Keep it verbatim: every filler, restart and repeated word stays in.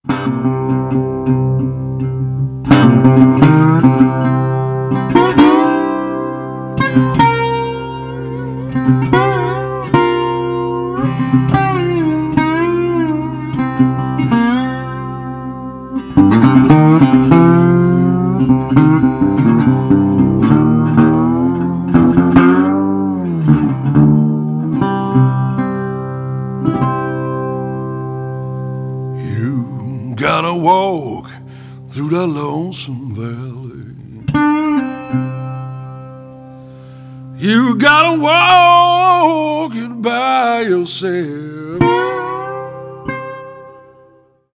You gotta walk through the lonesome valley. You gotta walk it by yourself.